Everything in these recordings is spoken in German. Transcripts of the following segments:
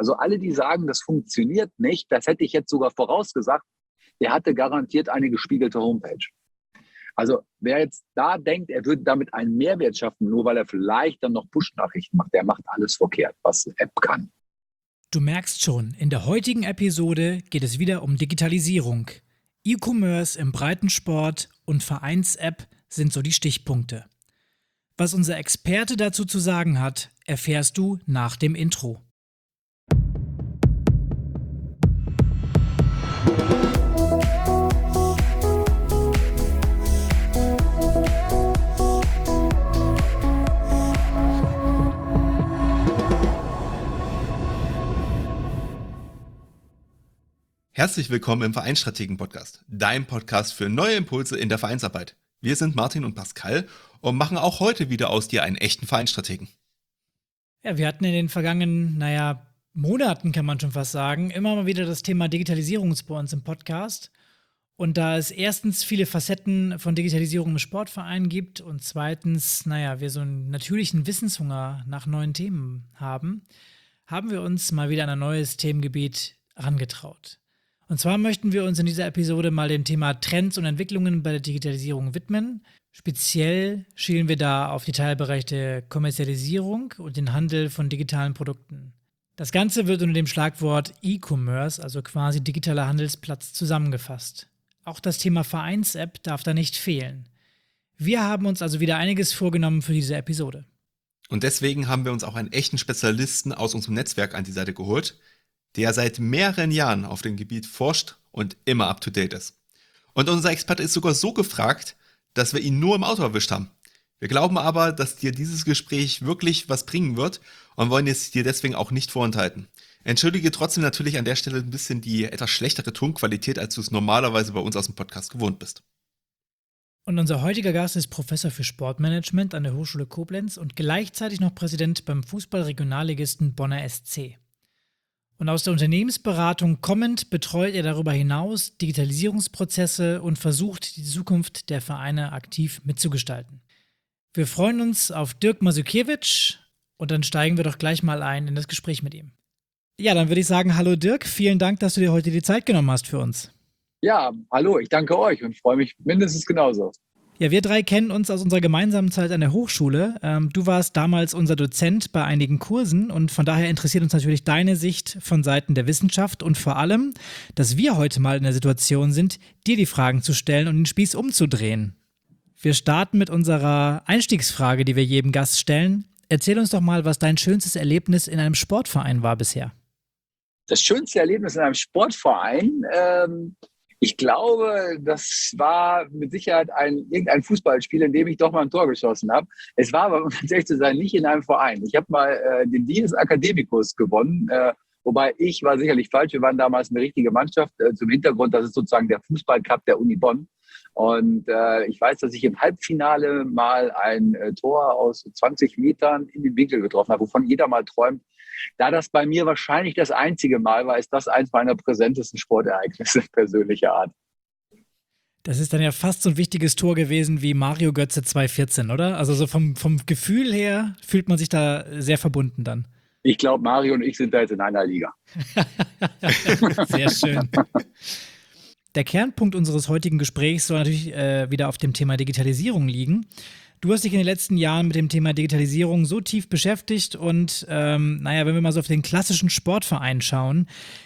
Also alle, die sagen, das funktioniert nicht, das hätte ich jetzt sogar vorausgesagt, der hatte garantiert eine gespiegelte Homepage. Also wer jetzt da denkt, er würde damit einen Mehrwert schaffen, nur weil er vielleicht dann noch Push-Nachrichten macht, der macht alles verkehrt, was App kann. Du merkst schon, in der heutigen Episode geht es wieder um Digitalisierung. E-Commerce im Breitensport und Vereins-App sind so die Stichpunkte. Was unser Experte dazu zu sagen hat, erfährst du nach dem Intro. Herzlich willkommen im Vereinsstrategen-Podcast, dein Podcast für neue Impulse in der Vereinsarbeit. Wir sind Martin und Pascal und machen auch heute wieder aus dir einen echten Vereinsstrategen. Ja, wir hatten in den vergangenen, Monaten kann man schon fast sagen, immer mal wieder das Thema Digitalisierung bei uns im Podcast. Und da es erstens viele Facetten von Digitalisierung im Sportverein gibt und zweitens, wir so einen natürlichen Wissenshunger nach neuen Themen haben, haben wir uns mal wieder an ein neues Themengebiet herangetraut. Und zwar möchten wir uns in dieser Episode mal dem Thema Trends und Entwicklungen bei der Digitalisierung widmen. Speziell schielen wir da auf die Teilbereiche Kommerzialisierung und den Handel von digitalen Produkten. Das Ganze wird unter dem Schlagwort E-Commerce, also quasi digitaler Handelsplatz, zusammengefasst. Auch das Thema Vereins-App darf da nicht fehlen. Wir haben uns also wieder einiges vorgenommen für diese Episode. Und deswegen haben wir uns auch einen echten Spezialisten aus unserem Netzwerk an die Seite geholt, der seit mehreren Jahren auf dem Gebiet forscht und immer up-to-date ist. Und unser Experte ist sogar so gefragt, dass wir ihn nur im Auto erwischt haben. Wir glauben aber, dass dir dieses Gespräch wirklich was bringen wird und wollen es dir deswegen auch nicht vorenthalten. Entschuldige trotzdem natürlich an der Stelle ein bisschen die etwas schlechtere Tonqualität, als du es normalerweise bei uns aus dem Podcast gewohnt bist. Und unser heutiger Gast ist Professor für Sportmanagement an der Hochschule Koblenz und gleichzeitig noch Präsident beim Fußball-Regionalligisten Bonner SC. Und aus der Unternehmensberatung kommend betreut er darüber hinaus Digitalisierungsprozesse und versucht, die Zukunft der Vereine aktiv mitzugestalten. Wir freuen uns auf Dirk Masukiewicz und dann steigen wir doch gleich mal ein in das Gespräch mit ihm. Ja, dann würde ich sagen, hallo Dirk, vielen Dank, dass du dir heute die Zeit genommen hast für uns. Ja, hallo, ich danke euch und freue mich mindestens genauso. Ja, wir drei kennen uns aus unserer gemeinsamen Zeit an der Hochschule. Du warst damals unser Dozent bei einigen Kursen und von daher interessiert uns natürlich deine Sicht von Seiten der Wissenschaft und vor allem, dass wir heute mal in der Situation sind, dir die Fragen zu stellen und den Spieß umzudrehen. Wir starten mit unserer Einstiegsfrage, die wir jedem Gast stellen. Erzähl uns doch mal, was dein schönstes Erlebnis in einem Sportverein war bisher. Das schönste Erlebnis in einem Sportverein, ich glaube, das war mit Sicherheit irgendein Fußballspiel, in dem ich doch mal ein Tor geschossen habe. Es war aber, um tatsächlich zu sein, nicht in einem Verein. Ich habe mal den Dies Academicus gewonnen, wobei ich war sicherlich falsch. Wir waren damals eine richtige Mannschaft. Zum Hintergrund, das ist sozusagen der Fußballcup der Uni Bonn. Und ich weiß, dass ich im Halbfinale mal ein Tor aus 20 Metern in den Winkel getroffen habe, wovon jeder mal träumt. Da das bei mir wahrscheinlich das einzige Mal war, ist das eins meiner präsentesten Sportereignisse persönlicher Art. Das ist dann ja fast so ein wichtiges Tor gewesen wie Mario Götze 2014, oder? Also so vom Gefühl her fühlt man sich da sehr verbunden dann. Ich glaube, Mario und ich sind da jetzt in einer Liga. Sehr schön. Der Kernpunkt unseres heutigen Gesprächs soll natürlich wieder auf dem Thema Digitalisierung liegen. Du hast dich in den letzten Jahren mit dem Thema Digitalisierung so tief beschäftigt und wenn wir mal so auf den klassischen Sportverein schauen,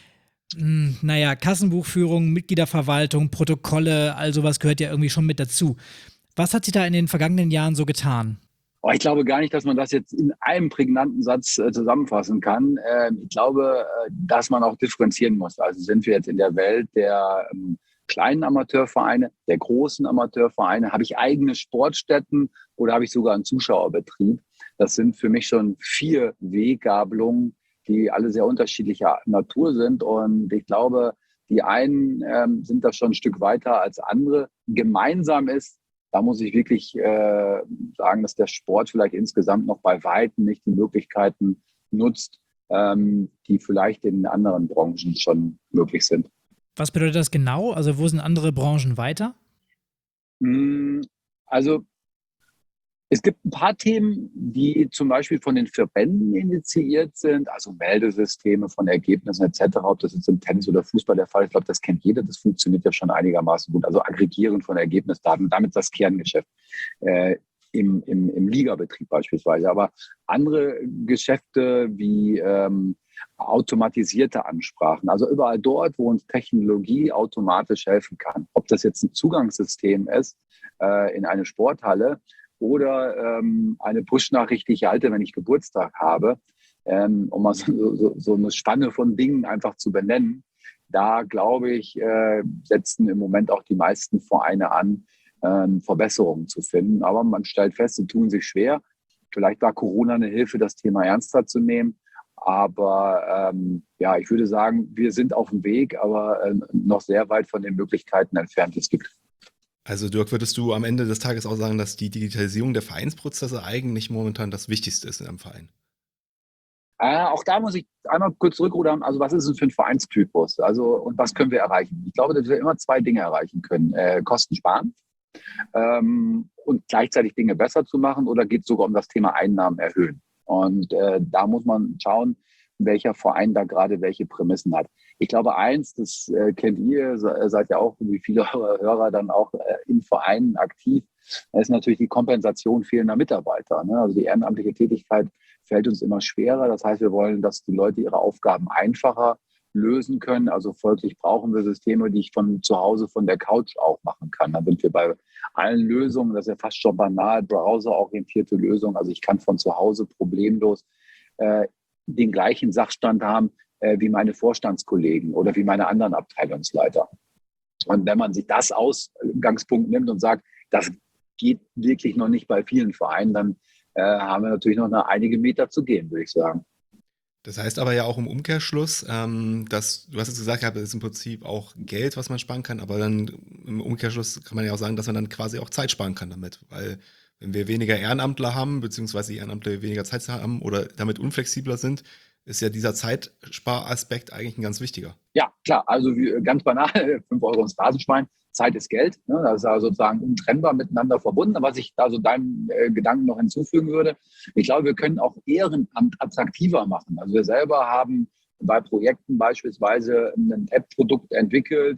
Kassenbuchführung, Mitgliederverwaltung, Protokolle, all sowas gehört ja irgendwie schon mit dazu. Was hat sich da in den vergangenen Jahren so getan? Ich glaube gar nicht, dass man das jetzt in einem prägnanten Satz zusammenfassen kann. Ich glaube, dass man auch differenzieren muss. Also sind wir jetzt in der Welt der kleinen Amateurvereine, der großen Amateurvereine? Habe ich eigene Sportstätten oder habe ich sogar einen Zuschauerbetrieb? Das sind für mich schon 4 Weggabelungen, die alle sehr unterschiedlicher Natur sind. Und ich glaube, die einen sind da schon ein Stück weiter als andere. Gemeinsam ist, da muss ich wirklich sagen, dass der Sport vielleicht insgesamt noch bei Weitem nicht die Möglichkeiten nutzt, die vielleicht in anderen Branchen schon möglich sind. Was bedeutet das genau? Also wo sind andere Branchen weiter? Also Es gibt ein paar Themen, die zum Beispiel von den Verbänden initiiert sind, also Meldesysteme von Ergebnissen etc., ob das jetzt im Tennis oder Fußball der Fall ist. Ich glaube, das kennt jeder, das funktioniert ja schon einigermaßen gut. Also Aggregieren von Ergebnisdaten, damit das Kerngeschäft äh, im Ligabetrieb beispielsweise. Aber andere Geschäfte wie automatisierte Ansprachen, also überall dort, wo uns Technologie automatisch helfen kann. Ob das jetzt ein Zugangssystem ist in eine Sporthalle, oder eine Push-Nachricht, die ich erhalte, wenn ich Geburtstag habe, um mal so eine Spanne von Dingen einfach zu benennen. Da, glaube ich, setzen im Moment auch die meisten Vereine an, Verbesserungen zu finden. Aber man stellt fest, sie tun sich schwer. Vielleicht war Corona eine Hilfe, das Thema ernster zu nehmen. Aber ja, ich würde sagen, wir sind auf dem Weg, aber noch sehr weit von den Möglichkeiten entfernt, die es gibt. Also Dirk, würdest du am Ende des Tages auch sagen, dass die Digitalisierung der Vereinsprozesse eigentlich momentan das Wichtigste ist in einem Verein? Auch da muss ich einmal kurz zurückrudern. Also was ist es für ein Vereinstypus? Also und was können wir erreichen? Ich glaube, dass wir immer zwei Dinge erreichen können. Kosten sparen und gleichzeitig Dinge besser zu machen, oder geht es sogar um das Thema Einnahmen erhöhen? Und da muss man schauen, welcher Verein da gerade welche Prämissen hat. Ich glaube, eins, das kennt ihr, seid ja auch, wie viele Hörer dann auch in Vereinen aktiv, ist natürlich die Kompensation fehlender Mitarbeiter. Ne? Also die ehrenamtliche Tätigkeit fällt uns immer schwerer. Das heißt, wir wollen, dass die Leute ihre Aufgaben einfacher lösen können. Also folglich brauchen wir Systeme, die ich von zu Hause, von der Couch auch machen kann. Da sind wir bei allen Lösungen, das ist ja fast schon banal, browserorientierte Lösungen. Also ich kann von zu Hause problemlos den gleichen Sachstand haben wie meine Vorstandskollegen oder wie meine anderen Abteilungsleiter. Und wenn man sich das Ausgangspunkt nimmt und sagt, das geht wirklich noch nicht bei vielen Vereinen, dann haben wir natürlich noch einige Meter zu gehen, würde ich sagen. Das heißt aber ja auch im Umkehrschluss, dass, du hast jetzt gesagt, das ist im Prinzip auch Geld, was man sparen kann, aber dann im Umkehrschluss kann man ja auch sagen, dass man dann quasi auch Zeit sparen kann damit, weil wenn wir weniger Ehrenamtler haben, beziehungsweise die Ehrenamtler weniger Zeit haben oder damit unflexibler sind, ist ja dieser Zeitsparaspekt eigentlich ein ganz wichtiger. Ja, klar. Also ganz banal, 5 Euro ins Phrasenschwein. Zeit ist Geld. Ne? Das ist also sozusagen untrennbar miteinander verbunden. Was ich da so deinem Gedanken noch hinzufügen würde, ich glaube, wir können auch Ehrenamt attraktiver machen. Also wir selber haben bei Projekten beispielsweise ein App-Produkt entwickelt,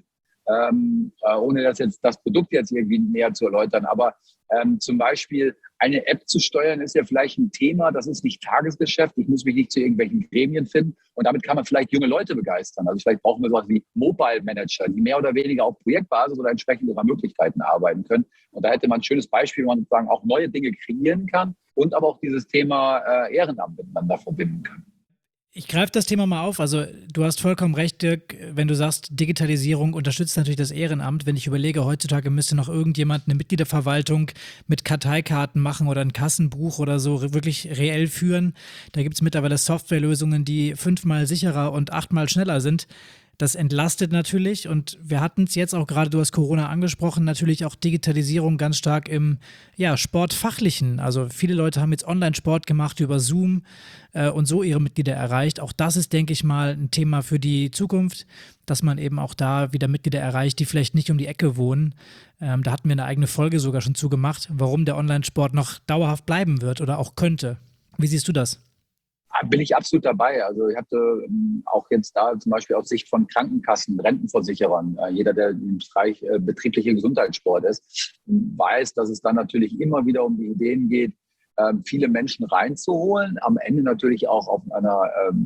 ohne das Produkt jetzt irgendwie näher zu erläutern. Aber zum Beispiel eine App zu steuern ist ja vielleicht ein Thema, das ist nicht Tagesgeschäft. Ich muss mich nicht zu irgendwelchen Gremien finden. Und damit kann man vielleicht junge Leute begeistern. Also vielleicht brauchen wir sowas wie Mobile Manager, die mehr oder weniger auf Projektbasis oder entsprechend ihrer Möglichkeiten arbeiten können. Und da hätte man ein schönes Beispiel, wo man sozusagen auch neue Dinge kreieren kann und aber auch dieses Thema Ehrenamt miteinander verbinden kann. Ich greife das Thema mal auf. Also du hast vollkommen recht, Dirk, wenn du sagst, Digitalisierung unterstützt natürlich das Ehrenamt. Wenn ich überlege, heutzutage müsste noch irgendjemand eine Mitgliederverwaltung mit Karteikarten machen oder ein Kassenbuch oder so wirklich reell führen. Da gibt es mittlerweile Softwarelösungen, die 5-mal sicherer und 8-mal schneller sind. Das entlastet natürlich, und wir hatten es jetzt auch gerade, du hast Corona angesprochen, natürlich auch Digitalisierung ganz stark im Sportfachlichen. Also viele Leute haben jetzt Online-Sport gemacht über Zoom und so ihre Mitglieder erreicht. Auch das ist, denke ich mal, ein Thema für die Zukunft, dass man eben auch da wieder Mitglieder erreicht, die vielleicht nicht um die Ecke wohnen. Da hatten wir eine eigene Folge sogar schon zugemacht, warum der Online-Sport noch dauerhaft bleiben wird oder auch könnte. Wie siehst du das? Bin ich absolut dabei. Also ich hatte auch jetzt da zum Beispiel aus Sicht von Krankenkassen, Rentenversicherern, jeder, der im Bereich betrieblicher Gesundheitssport ist, weiß, dass es dann natürlich immer wieder um die Ideen geht, viele Menschen reinzuholen, am Ende natürlich auch auf einer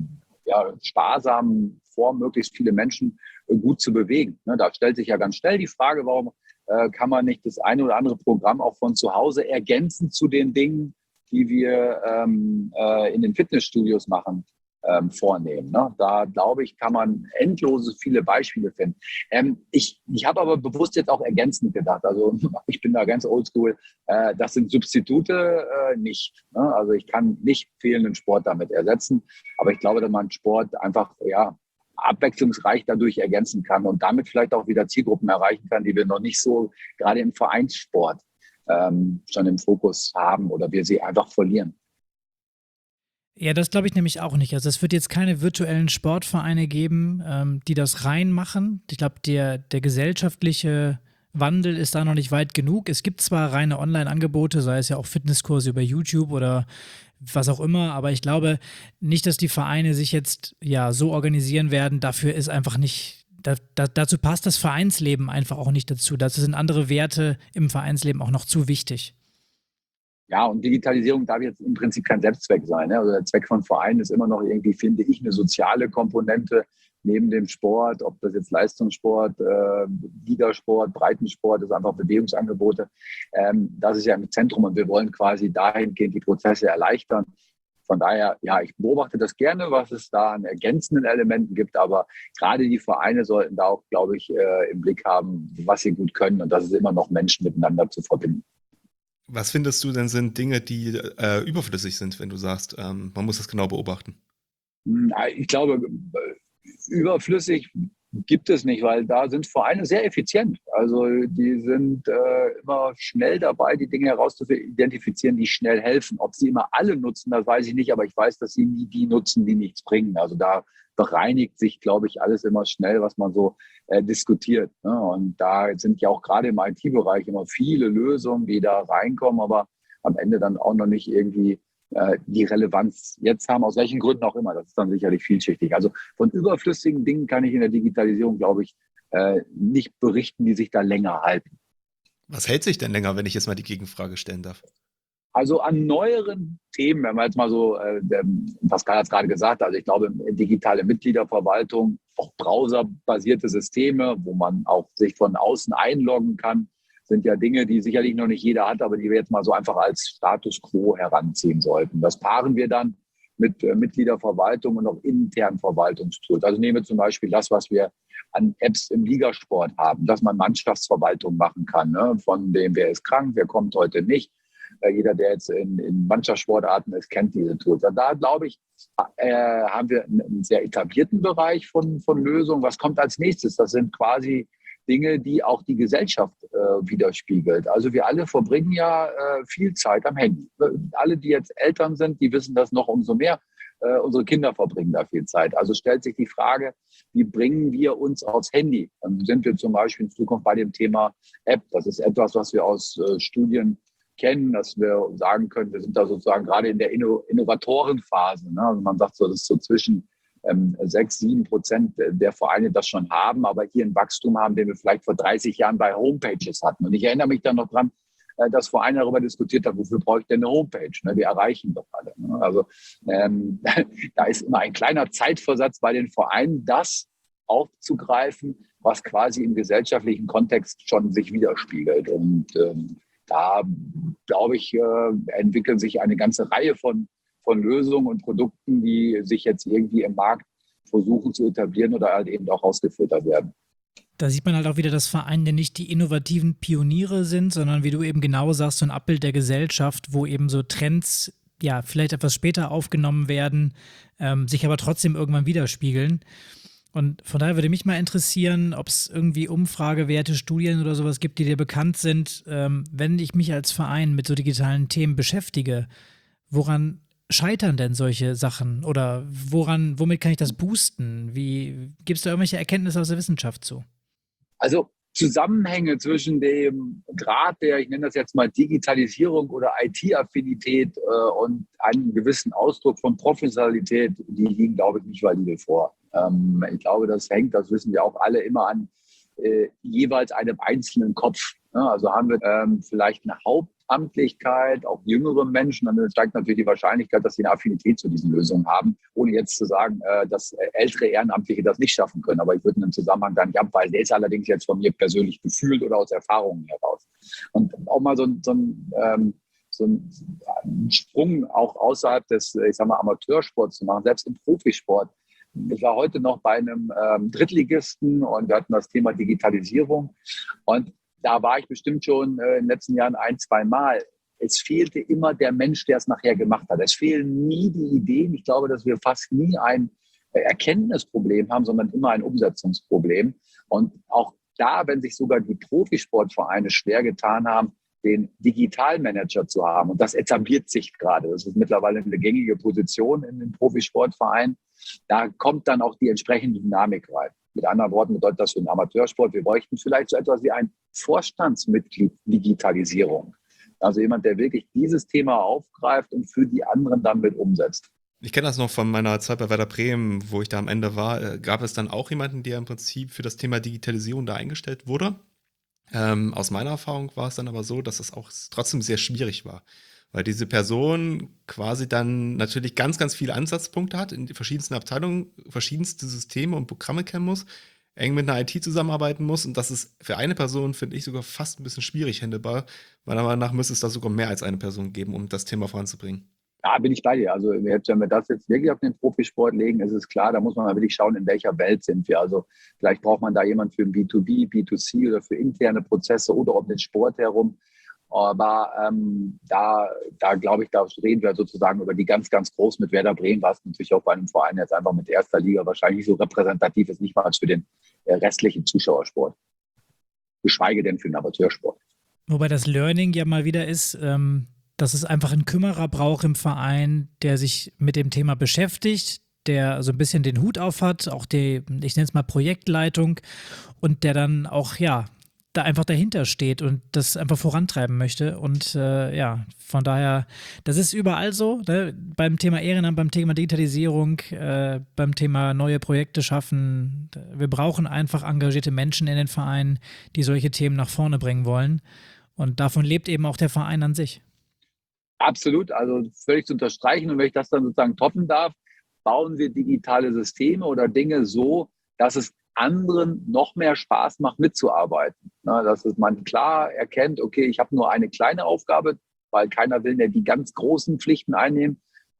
sparsamen Form möglichst viele Menschen gut zu bewegen. Ne, da stellt sich ja ganz schnell die Frage, warum kann man nicht das eine oder andere Programm auch von zu Hause ergänzen zu den Dingen, die wir in den Fitnessstudios machen, vornehmen. Ne? Da, glaube ich, kann man endlose viele Beispiele finden. Ich habe aber bewusst jetzt auch ergänzend gedacht. Also ich bin da ganz oldschool. Das sind Substitute nicht. Ne? Also ich kann nicht fehlenden Sport damit ersetzen. Aber ich glaube, dass man Sport einfach abwechslungsreich dadurch ergänzen kann und damit vielleicht auch wieder Zielgruppen erreichen kann, die wir noch nicht so gerade im Vereinssport schon im Fokus haben oder wir sie einfach verlieren. Ja, das glaube ich nämlich auch nicht. Also es wird jetzt keine virtuellen Sportvereine geben, die das reinmachen. Ich glaube, der gesellschaftliche Wandel ist da noch nicht weit genug. Es gibt zwar reine Online-Angebote, sei es ja auch Fitnesskurse über YouTube oder was auch immer, aber ich glaube nicht, dass die Vereine sich jetzt ja so organisieren werden. Dafür ist einfach nicht, dazu passt das Vereinsleben einfach auch nicht dazu. Dazu sind andere Werte im Vereinsleben auch noch zu wichtig. Ja, und Digitalisierung darf jetzt im Prinzip kein Selbstzweck sein. Ne? Also der Zweck von Vereinen ist immer noch irgendwie, finde ich, eine soziale Komponente neben dem Sport, ob das jetzt Leistungssport, Ligasport, Breitensport, das ist einfach Bewegungsangebote. Das ist ja im Zentrum und wir wollen quasi dahingehend die Prozesse erleichtern. Von daher, ja, ich beobachte das gerne, was es da an ergänzenden Elementen gibt, aber gerade die Vereine sollten da auch, glaube ich, im Blick haben, was sie gut können und das ist immer noch Menschen miteinander zu verbinden. Was findest du denn sind Dinge, die überflüssig sind, wenn du sagst, man muss das genau beobachten? Ich glaube, überflüssig gibt es nicht, weil da sind Vereine sehr effizient. Also die sind immer schnell dabei, die Dinge herauszuidentifizieren, die schnell helfen. Ob sie immer alle nutzen, das weiß ich nicht, aber ich weiß, dass sie nie die nutzen, die nichts bringen. Also da bereinigt sich, glaube ich, alles immer schnell, was man so diskutiert. Ne? Und da sind ja auch gerade im IT-Bereich immer viele Lösungen, die da reinkommen, aber am Ende dann auch noch nicht irgendwie die Relevanz jetzt haben, aus welchen Gründen auch immer. Das ist dann sicherlich vielschichtig. Also von überflüssigen Dingen kann ich in der Digitalisierung, glaube ich, nicht berichten, die sich da länger halten. Was hält sich denn länger, wenn ich jetzt mal die Gegenfrage stellen darf? Also an neueren Themen, wenn man jetzt mal so, Pascal hat es gerade gesagt, also ich glaube, digitale Mitgliederverwaltung, auch browserbasierte Systeme, wo man auch sich von außen einloggen kann, sind ja Dinge, die sicherlich noch nicht jeder hat, aber die wir jetzt mal so einfach als Status quo heranziehen sollten. Das paaren wir dann mit Mitgliederverwaltung und auch internen Verwaltungstools. Also nehmen wir zum Beispiel das, was wir an Apps im Ligasport haben, dass man Mannschaftsverwaltung machen kann, ne? Von dem, wer ist krank, wer kommt heute nicht. Jeder, der jetzt in Mannschaftssportarten ist, kennt diese Tools. Da glaube ich, haben wir einen sehr etablierten Bereich von Lösungen. Was kommt als nächstes? Das sind quasi Dinge, die auch die Gesellschaft widerspiegelt. Also wir alle verbringen ja viel Zeit am Handy. Alle, die jetzt Eltern sind, die wissen das noch umso mehr. Unsere Kinder verbringen da viel Zeit. Also stellt sich die Frage, wie bringen wir uns aufs Handy? Dann sind wir zum Beispiel in Zukunft bei dem Thema App. Das ist etwas, was wir aus Studien kennen, dass wir sagen können, wir sind da sozusagen gerade in der Innovatorenphase. Ne? Also man sagt so, das ist so zwischen 6-7% der Vereine das schon haben, aber hier ein Wachstum haben, den wir vielleicht vor 30 Jahren bei Homepages hatten. Und ich erinnere mich dann noch dran, dass Vereine darüber diskutiert haben, wofür brauche ich denn eine Homepage? Ne? Wir erreichen doch alle. Ne? Also da ist immer ein kleiner Zeitversatz bei den Vereinen, das aufzugreifen, was quasi im gesellschaftlichen Kontext schon sich widerspiegelt. Und da, glaube ich, entwickeln sich eine ganze Reihe von Lösungen und Produkten, die sich jetzt irgendwie im Markt versuchen zu etablieren oder halt eben auch rausgefiltert werden. Da sieht man halt auch wieder, dass Vereine nicht die innovativen Pioniere sind, sondern wie du eben genau sagst, so ein Abbild der Gesellschaft, wo eben so Trends ja vielleicht etwas später aufgenommen werden, sich aber trotzdem irgendwann widerspiegeln. Und von daher würde mich mal interessieren, ob es irgendwie Umfragewerte, Studien oder sowas gibt, die dir bekannt sind, wenn ich mich als Verein mit so digitalen Themen beschäftige. Woran scheitern denn solche Sachen? Oder womit kann ich das boosten? Gibt es da irgendwelche Erkenntnisse aus der Wissenschaft zu? Also Zusammenhänge zwischen dem Grad der, ich nenne das jetzt mal Digitalisierung oder IT-Affinität und einem gewissen Ausdruck von Professionalität, die liegen, glaube ich, nicht valide vor. Ich glaube, das hängt, das wissen wir auch alle, immer an jeweils einem einzelnen Kopf. Ne? Also haben wir vielleicht eine Hauptamtlichkeit, auch jüngere Menschen, dann steigt natürlich die Wahrscheinlichkeit, dass sie eine Affinität zu diesen Lösungen haben, ohne jetzt zu sagen, dass ältere Ehrenamtliche das nicht schaffen können. Aber ich würde einen Zusammenhang da nicht abweisen. Der ist allerdings jetzt von mir persönlich gefühlt oder aus Erfahrungen heraus. Und auch mal so ein Sprung auch außerhalb des, ich sag mal, Amateursports zu machen, selbst im Profisport. Ich war heute noch bei einem Drittligisten und wir hatten das Thema Digitalisierung. Und da war ich bestimmt schon in den letzten Jahren 1-2 Mal. Es fehlte immer der Mensch, der es nachher gemacht hat. Es fehlen nie die Ideen. Ich glaube, dass wir fast nie ein Erkenntnisproblem haben, sondern immer ein Umsetzungsproblem. Und auch da, wenn sich sogar die Profisportvereine schwer getan haben, den Digitalmanager zu haben. Und das etabliert sich gerade. Das ist mittlerweile eine gängige Position in den Profisportvereinen. Da kommt dann auch die entsprechende Dynamik rein. Mit anderen Worten bedeutet das für den Amateursport, wir bräuchten vielleicht so etwas wie ein Vorstandsmitglied Digitalisierung. Also jemand, der wirklich dieses Thema aufgreift und für die anderen dann mit umsetzt. Ich kenne das noch von meiner Zeit bei Werder Bremen, wo ich da am Ende war. Gab es dann auch jemanden, der im Prinzip für das Thema Digitalisierung da eingestellt wurde? Aus meiner Erfahrung war es dann aber so, dass es auch trotzdem sehr schwierig war. Weil diese Person quasi dann natürlich ganz, ganz viele Ansatzpunkte hat, in die verschiedensten Abteilungen, verschiedenste Systeme und Programme kennen muss, eng mit einer IT zusammenarbeiten muss. Und das ist für eine Person, finde ich, sogar fast ein bisschen schwierig handelbar. Meiner Meinung nach müsste es da sogar mehr als eine Person geben, um das Thema voranzubringen. Ja, bin ich bei dir. Also wenn wir das jetzt wirklich auf den Profisport legen, ist es klar, da muss man mal wirklich schauen, in welcher Welt sind wir. Also vielleicht braucht man da jemanden für B2B, B2C oder für interne Prozesse oder um den Sport herum. Aber da glaube ich, da reden wir sozusagen über die ganz, ganz groß mit Werder Bremen, was natürlich auch bei einem Verein jetzt einfach mit erster Liga wahrscheinlich nicht so repräsentativ ist, nicht mal als für den restlichen Zuschauersport. Geschweige denn für den Amateursport. Wobei das Learning ja mal wieder ist, dass es einfach einen Kümmerer braucht im Verein, der sich mit dem Thema beschäftigt, der so ein bisschen den Hut auf hat, auch die, ich nenne es mal Projektleitung, und der dann auch, ja, da einfach dahinter steht und das einfach vorantreiben möchte. Und ja, von daher, das ist überall so, ne? Beim Thema Ehrenamt, beim Thema Digitalisierung, beim Thema neue Projekte schaffen. Wir brauchen einfach engagierte Menschen in den Vereinen, die solche Themen nach vorne bringen wollen. Und davon lebt eben auch der Verein an sich. Absolut, also völlig zu unterstreichen. Und wenn ich das dann sozusagen toppen darf, bauen wir digitale Systeme oder Dinge so, dass es anderen noch mehr Spaß macht, mitzuarbeiten. Na, dass man klar erkennt, okay, ich habe nur eine kleine Aufgabe, weil keiner will ja die ganz großen Pflichten einnehmen.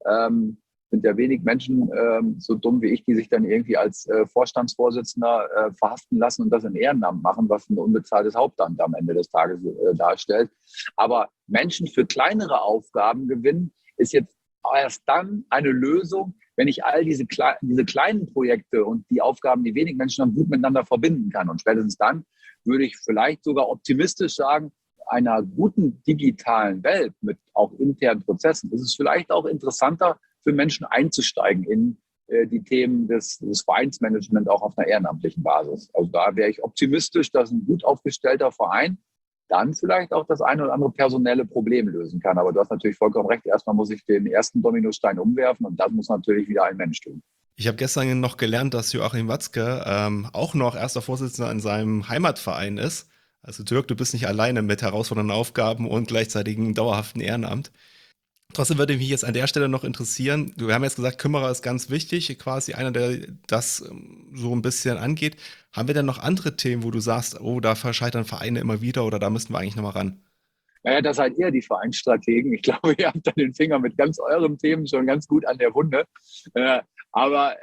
Sind ja wenig Menschen so dumm wie ich, die sich dann irgendwie als Vorstandsvorsitzender verhaften lassen und das in Ehrenamt machen, was ein unbezahltes Hauptamt am Ende des Tages darstellt. Aber Menschen für kleinere Aufgaben gewinnen, ist jetzt erst dann eine Lösung, wenn ich all diese kleinen Projekte und die Aufgaben, die wenig Menschen haben, gut miteinander verbinden kann. Und spätestens dann würde ich vielleicht sogar optimistisch sagen, einer guten digitalen Welt mit auch internen Prozessen ist es vielleicht auch interessanter für Menschen einzusteigen in die Themen des Vereinsmanagements auch auf einer ehrenamtlichen Basis. Also da wäre ich optimistisch, dass ein gut aufgestellter Verein dann vielleicht auch das eine oder andere personelle Problem lösen kann. Aber du hast natürlich vollkommen recht. Erstmal muss ich den ersten Dominostein umwerfen und das muss natürlich wieder ein Mensch tun. Ich habe gestern noch gelernt, dass Joachim Watzke auch noch erster Vorsitzender in seinem Heimatverein ist. Also Dirk, du bist nicht alleine mit herausfordernden Aufgaben und gleichzeitigem dauerhaften Ehrenamt. Trotzdem würde mich jetzt an der Stelle noch interessieren, wir haben jetzt gesagt, Kümmerer ist ganz wichtig, quasi einer, der das so ein bisschen angeht. Haben wir denn noch andere Themen, wo du sagst, oh, da scheitern Vereine immer wieder oder da müssten wir eigentlich nochmal ran? Naja, das seid ihr die Vereinsstrategen. Ich glaube, ihr habt da den Finger mit ganz euren Themen schon ganz gut an der Wunde. Aber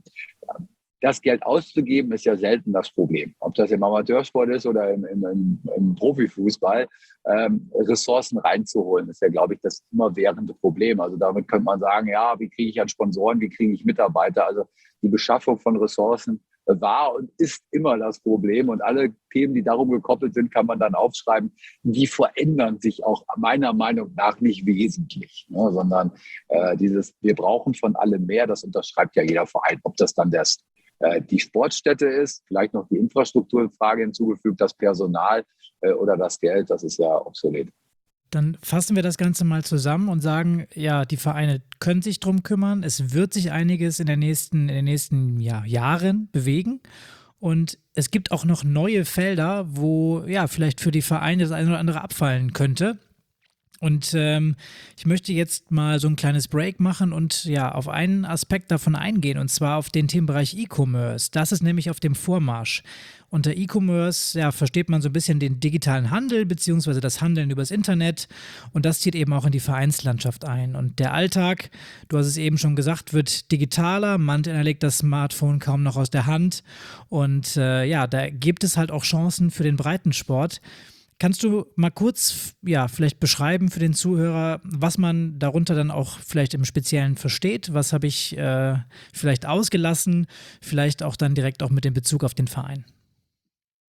das Geld auszugeben, ist ja selten das Problem. Ob das im Amateursport ist oder im Profifußball, Ressourcen reinzuholen, ist ja, glaube ich, das immerwährende Problem. Also damit könnte man sagen, ja, wie kriege ich an Sponsoren, wie kriege ich Mitarbeiter? Also die Beschaffung von Ressourcen war und ist immer das Problem. Und alle Themen, die darum gekoppelt sind, kann man dann aufschreiben. Die verändern sich auch meiner Meinung nach nicht wesentlich, ne, sondern wir brauchen von allem mehr. Das unterschreibt ja jeder Verein. Ob das dann die Sportstätte ist, vielleicht noch die Infrastrukturfrage hinzugefügt, das Personal oder das Geld, das ist ja obsolet. Dann fassen wir das Ganze mal zusammen und sagen, ja, die Vereine können sich drum kümmern. Es wird sich einiges in den nächsten Jahren bewegen. Und es gibt auch noch neue Felder, wo ja vielleicht für die Vereine das eine oder andere abfallen könnte. Und ich möchte jetzt mal so ein kleines Break machen und ja auf einen Aspekt davon eingehen, und zwar auf den Themenbereich E-Commerce. Das ist nämlich auf dem Vormarsch. Unter E-Commerce versteht man so ein bisschen den digitalen Handel beziehungsweise das Handeln übers Internet, und das zieht eben auch in die Vereinslandschaft ein. Und der Alltag, du hast es eben schon gesagt, wird digitaler, man legt das Smartphone kaum noch aus der Hand, und da gibt es halt auch Chancen für den Breitensport. Kannst du mal kurz, vielleicht beschreiben für den Zuhörer, was man darunter dann auch vielleicht im Speziellen versteht? Was habe ich vielleicht ausgelassen? Vielleicht auch dann direkt auch mit dem Bezug auf den Verein.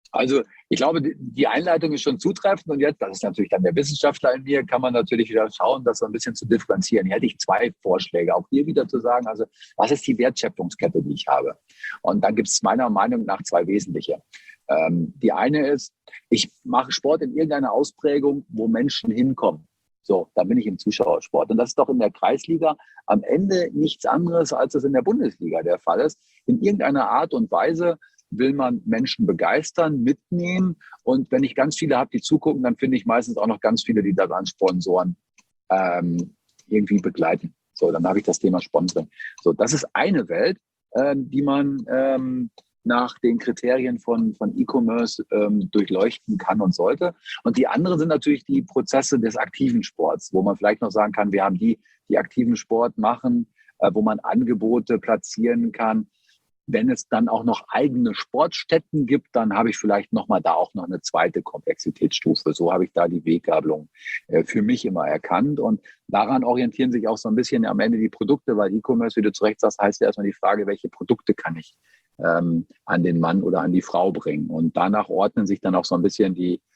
Also ich glaube, die Einleitung ist schon zutreffend und jetzt, das ist natürlich dann der Wissenschaftler in mir, kann man natürlich wieder schauen, das so ein bisschen zu differenzieren. Hier hätte ich zwei Vorschläge, auch hier wieder zu sagen, also was ist die Wertschöpfungskette, die ich habe? Und dann gibt es meiner Meinung nach zwei wesentliche. Die eine ist, ich mache Sport in irgendeiner Ausprägung, wo Menschen hinkommen. So, da bin ich im Zuschauersport. Und das ist doch in der Kreisliga am Ende nichts anderes, als es in der Bundesliga der Fall ist. In irgendeiner Art und Weise will man Menschen begeistern, mitnehmen. Und wenn ich ganz viele habe, die zugucken, dann finde ich meistens auch noch ganz viele, die daran Sponsoren irgendwie begleiten. So, dann habe ich das Thema Sponsoring. So, das ist eine Welt, die man nach den Kriterien von E-Commerce durchleuchten kann und sollte. Und die andere sind natürlich die Prozesse des aktiven Sports, wo man vielleicht noch sagen kann, wir haben die aktiven Sport machen, wo man Angebote platzieren kann. Wenn es dann auch noch eigene Sportstätten gibt, dann habe ich vielleicht nochmal da auch noch eine zweite Komplexitätsstufe. So habe ich da die Weggabelung für mich immer erkannt. Und daran orientieren sich auch so ein bisschen am Ende die Produkte, weil E-Commerce, wie du zu Recht sagst, heißt ja erstmal die Frage, welche Produkte kann ich an den Mann oder an die Frau bringen. Und danach ordnen sich dann auch so ein bisschen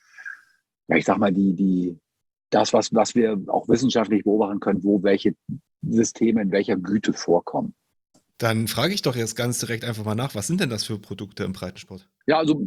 das, was wir auch wissenschaftlich beobachten können, wo welche Systeme in welcher Güte vorkommen. Dann frage ich doch jetzt ganz direkt einfach mal nach, was sind denn das für Produkte im Breitensport? Ja, also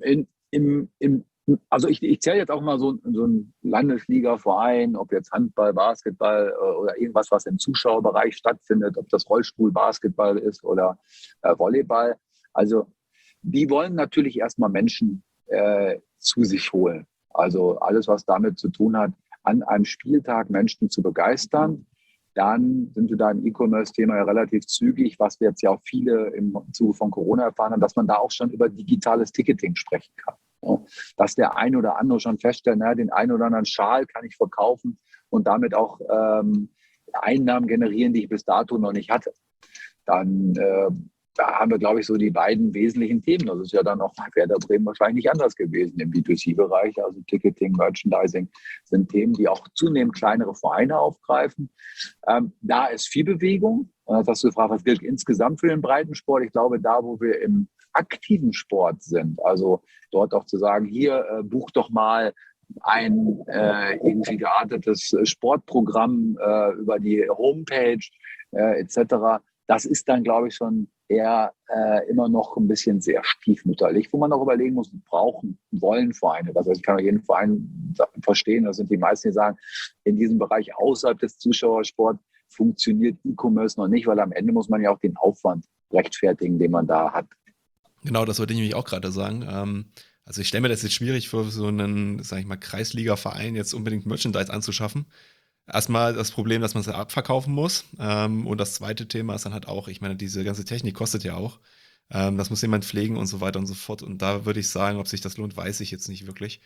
ich zähle jetzt auch mal so einen Landesliga-Verein, ob jetzt Handball, Basketball oder irgendwas, was im Zuschauerbereich stattfindet, ob das Rollstuhl-Basketball ist oder Volleyball. Also die wollen natürlich erstmal Menschen zu sich holen. Also alles, was damit zu tun hat, an einem Spieltag Menschen zu begeistern. Dann sind wir da im E-Commerce-Thema ja relativ zügig, was wir jetzt ja auch viele im Zuge von Corona erfahren haben, dass man da auch schon über digitales Ticketing sprechen kann. Ja, dass der ein oder andere schon feststellt, den einen oder anderen Schal kann ich verkaufen und damit auch Einnahmen generieren, die ich bis dato noch nicht hatte. Dann da haben wir, glaube ich, so die beiden wesentlichen Themen. Das ist ja dann auch bei Werder Bremen wahrscheinlich nicht anders gewesen im B2C-Bereich. Also Ticketing, Merchandising sind Themen, die auch zunehmend kleinere Vereine aufgreifen. Da ist viel Bewegung. Und jetzt hast du gefragt, was gilt insgesamt für den Breitensport? Ich glaube, da, wo wir im aktiven Sport sind, also dort auch zu sagen, hier buch doch mal ein irgendwie geartetes Sportprogramm über die Homepage etc., das ist dann, glaube ich, schon eher immer noch ein bisschen sehr stiefmütterlich, wo man auch überlegen muss, wollen Vereine. Also ich kann auch jeden Verein verstehen, das sind die meisten, die sagen, in diesem Bereich außerhalb des Zuschauersports funktioniert E-Commerce noch nicht, weil am Ende muss man ja auch den Aufwand rechtfertigen, den man da hat. Genau, das wollte ich nämlich auch gerade sagen. Also ich stelle mir das jetzt schwierig vor, so einen, sag ich mal, Kreisliga-Verein jetzt unbedingt Merchandise anzuschaffen. Erstmal das Problem, dass man es abverkaufen muss. Und das zweite Thema ist dann halt auch, ich meine, diese ganze Technik kostet ja auch. Das muss jemand pflegen und so weiter und so fort. Und da würde ich sagen, ob sich das lohnt, weiß ich jetzt nicht wirklich.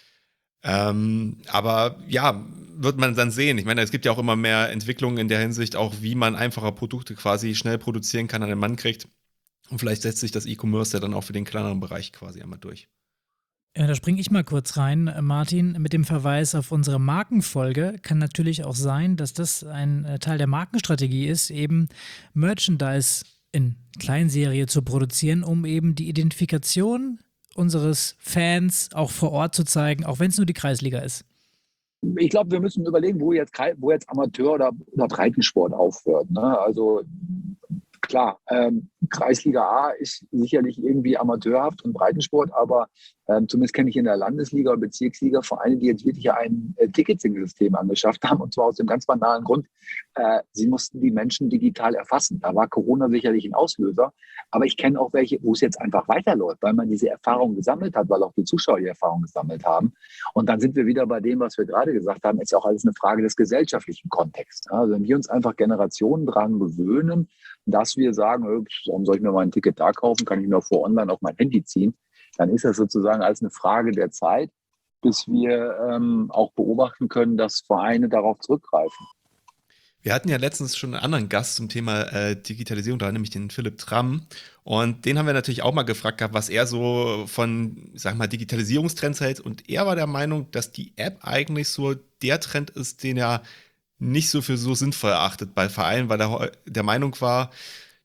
Aber ja, wird man dann sehen. Ich meine, es gibt ja auch immer mehr Entwicklungen in der Hinsicht, auch wie man einfacher Produkte quasi schnell produzieren kann, an den Mann kriegt. Und vielleicht setzt sich das E-Commerce ja dann auch für den kleineren Bereich quasi einmal durch. Ja, da springe ich mal kurz rein, Martin. Mit dem Verweis auf unsere Markenfolge kann natürlich auch sein, dass das ein Teil der Markenstrategie ist, eben Merchandise in Kleinserie zu produzieren, um eben die Identifikation unseres Fans auch vor Ort zu zeigen, auch wenn es nur die Kreisliga ist. Ich glaube, wir müssen überlegen, wo jetzt Amateur oder Breitensport aufhört. Ne? Also klar, Kreisliga A ist sicherlich irgendwie amateurhaft und Breitensport, aber zumindest kenne ich in der Landesliga oder Bezirksliga Vereine, die jetzt wirklich ein Ticketing-System angeschafft haben, und zwar aus dem ganz banalen Grund, sie mussten die Menschen digital erfassen. Da war Corona sicherlich ein Auslöser, aber ich kenne auch welche, wo es jetzt einfach weiterläuft, weil man diese Erfahrung gesammelt hat, weil auch die Zuschauer die Erfahrung gesammelt haben. Und dann sind wir wieder bei dem, was wir gerade gesagt haben, ist auch alles eine Frage des gesellschaftlichen Kontexts. Also wenn wir uns einfach Generationen dran gewöhnen, dass wir sagen, warum soll ich mir mal ein Ticket da kaufen, kann ich mir vor online auf mein Handy ziehen, dann ist das sozusagen als eine Frage der Zeit, bis wir auch beobachten können, dass Vereine darauf zurückgreifen. Wir hatten ja letztens schon einen anderen Gast zum Thema Digitalisierung da, nämlich den Philipp Tramm. Und den haben wir natürlich auch mal gefragt gehabt, was er so von, sag mal, Digitalisierungstrends hält. Und er war der Meinung, dass die App eigentlich so der Trend ist, den er nicht so für so sinnvoll erachtet bei Vereinen, weil er der Meinung war,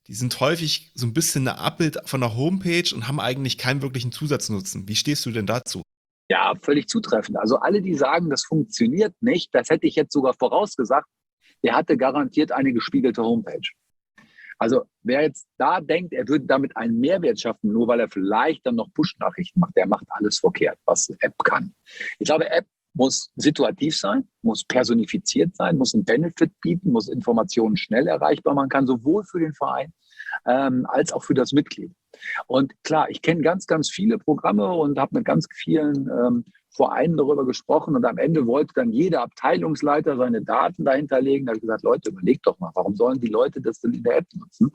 die sind häufig so ein bisschen ein Abbild von der Homepage und haben eigentlich keinen wirklichen Zusatznutzen. Wie stehst du denn dazu? Ja, völlig zutreffend. Also alle, die sagen, das funktioniert nicht, das hätte ich jetzt sogar vorausgesagt, der hatte garantiert eine gespiegelte Homepage. Also wer jetzt da denkt, er würde damit einen Mehrwert schaffen, nur weil er vielleicht dann noch Push-Nachrichten macht, der macht alles verkehrt, was App kann. Ich glaube, App muss situativ sein, muss personifiziert sein, muss einen Benefit bieten, muss Informationen schnell erreichbar machen kann, sowohl für den Verein als auch für das Mitglied. Und klar, ich kenne ganz, ganz viele Programme und habe mit ganz vielen Vereinen darüber gesprochen. Und am Ende wollte dann jeder Abteilungsleiter seine Daten dahinter legen. Da habe ich gesagt, Leute, überlegt doch mal, warum sollen die Leute das denn in der App nutzen?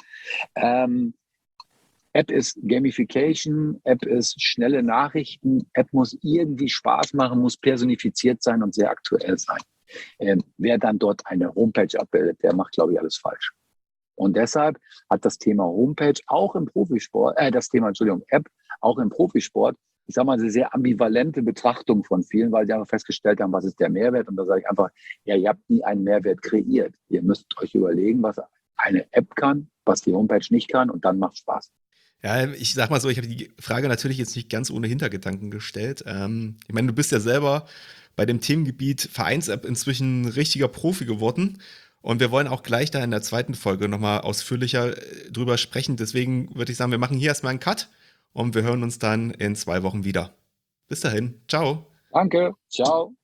App ist Gamification, App ist schnelle Nachrichten, App muss irgendwie Spaß machen, muss personifiziert sein und sehr aktuell sein. Wer dann dort eine Homepage abbildet, der macht, glaube ich, alles falsch. Und deshalb hat das Thema Homepage auch im Profisport, App auch im Profisport, ich sage mal, eine sehr ambivalente Betrachtung von vielen, weil sie einfach festgestellt haben, was ist der Mehrwert? Und da sage ich einfach, ja, ihr habt nie einen Mehrwert kreiert. Ihr müsst euch überlegen, was eine App kann, was die Homepage nicht kann, und dann macht Spaß. Ja, ich sag mal so, ich habe die Frage natürlich jetzt nicht ganz ohne Hintergedanken gestellt. Ich meine, du bist ja selber bei dem Themengebiet Vereins-App inzwischen ein richtiger Profi geworden. Und wir wollen auch gleich da in der zweiten Folge nochmal ausführlicher drüber sprechen. Deswegen würde ich sagen, wir machen hier erstmal einen Cut und wir hören uns dann in 2 Wochen wieder. Bis dahin, ciao. Danke, ciao.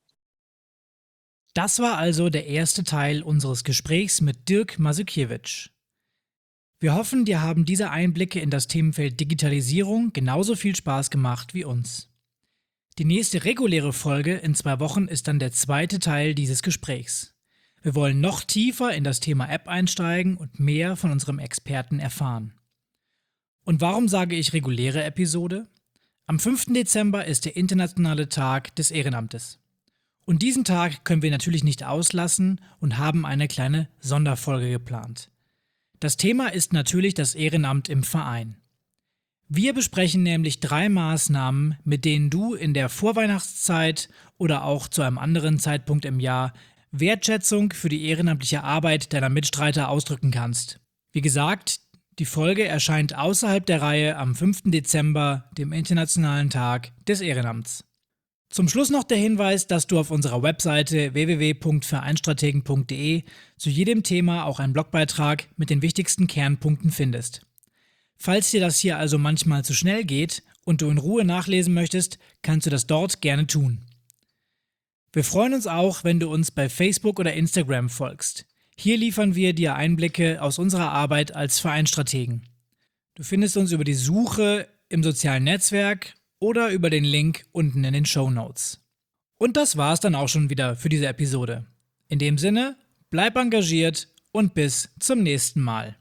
Das war also der erste Teil unseres Gesprächs mit Dirk Masukiewicz. Wir hoffen, dir haben diese Einblicke in das Themenfeld Digitalisierung genauso viel Spaß gemacht wie uns. Die nächste reguläre Folge in 2 Wochen ist dann der zweite Teil dieses Gesprächs. Wir wollen noch tiefer in das Thema App einsteigen und mehr von unserem Experten erfahren. Und warum sage ich reguläre Episode? Am 5. Dezember ist der internationale Tag des Ehrenamtes. Und diesen Tag können wir natürlich nicht auslassen und haben eine kleine Sonderfolge geplant. Das Thema ist natürlich das Ehrenamt im Verein. Wir besprechen nämlich 3 Maßnahmen, mit denen du in der Vorweihnachtszeit oder auch zu einem anderen Zeitpunkt im Jahr Wertschätzung für die ehrenamtliche Arbeit deiner Mitstreiter ausdrücken kannst. Wie gesagt, die Folge erscheint außerhalb der Reihe am 5. Dezember, dem Internationalen Tag des Ehrenamts. Zum Schluss noch der Hinweis, dass du auf unserer Webseite www.vereinstrategen.de zu jedem Thema auch einen Blogbeitrag mit den wichtigsten Kernpunkten findest. Falls dir das hier also manchmal zu schnell geht und du in Ruhe nachlesen möchtest, kannst du das dort gerne tun. Wir freuen uns auch, wenn du uns bei Facebook oder Instagram folgst. Hier liefern wir dir Einblicke aus unserer Arbeit als Vereinstrategen. Du findest uns über die Suche im sozialen Netzwerk oder über den Link unten in den Shownotes. Und das war's dann auch schon wieder für diese Episode. In dem Sinne, bleib engagiert und bis zum nächsten Mal.